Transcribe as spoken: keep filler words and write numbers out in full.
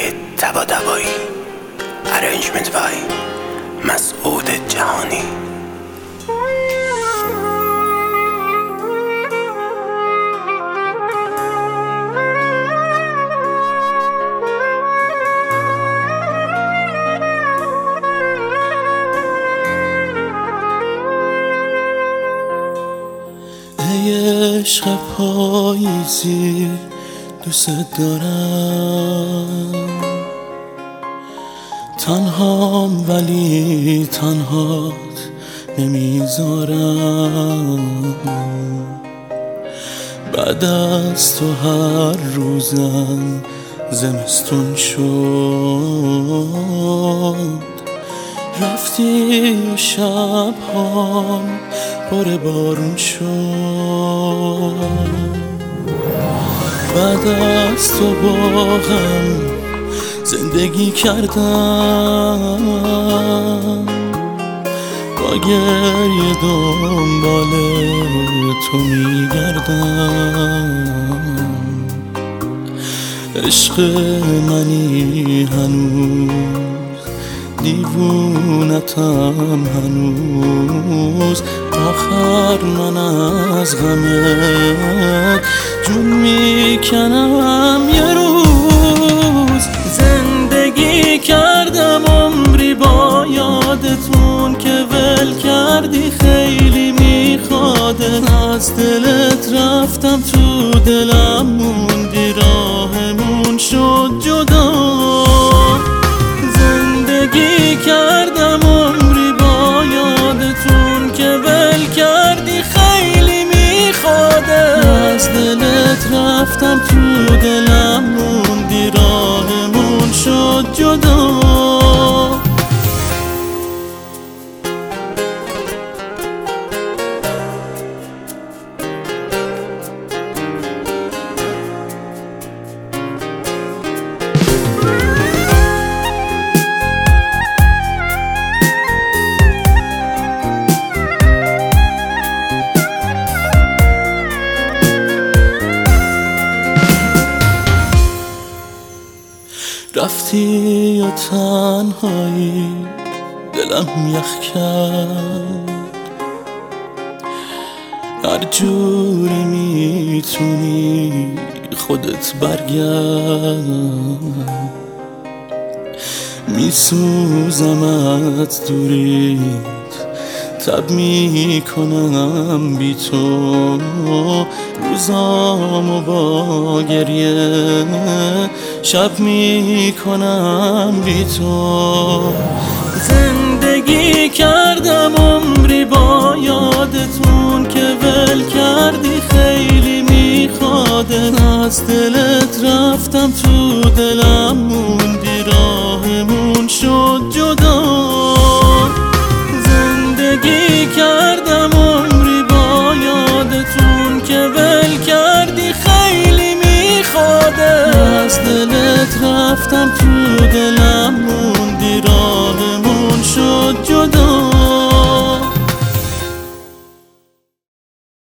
طباطبایی ارنجمنت بای مسعود جهانی. ای عشق پاییزی دوست دارم، تنهام ولی تنهات نمیذارم. بعد از تو هر روزم زمستون شد، رفتی و شبهام پر بارون شد. بعد از تو با هم زندگی کردم، با گریه دنبال تو میگردم. عشق منی هنوز، دیوونتم هنوز، آخر من از غمت جون میکنم. یه روز زندگی کردم عمری با یادتون که ول کردی، خیلی میخواده از دلت رفتم تو دلم موندی، راهمون شد جدا. زندگی کردم عمری با یادتون که ول کردی، خیلی میخواده از دلت رفتم تو دلم موندی، راهمون شد جدا. رفتی و تنهایی دلم یخ کرد، هر جوری میتونی خودت برگرد. میسوزمت دوریت، تب میکنم بی تو، روزامو با گریه شب میکنم بی تو. زندگی کردم عمری با یادتون که ول کردی، خیلی میخواده از دلت رفتم تو دلم موندی، راهمون شد جدا. زندگی کردم عمری با یادتون که ول کردی، خیلی میخواده از دلت رفتم تو دلم موندی.